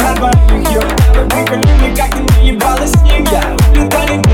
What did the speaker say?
на двоих, йо. Мы колени, как ты не ебалась с ним, я улетали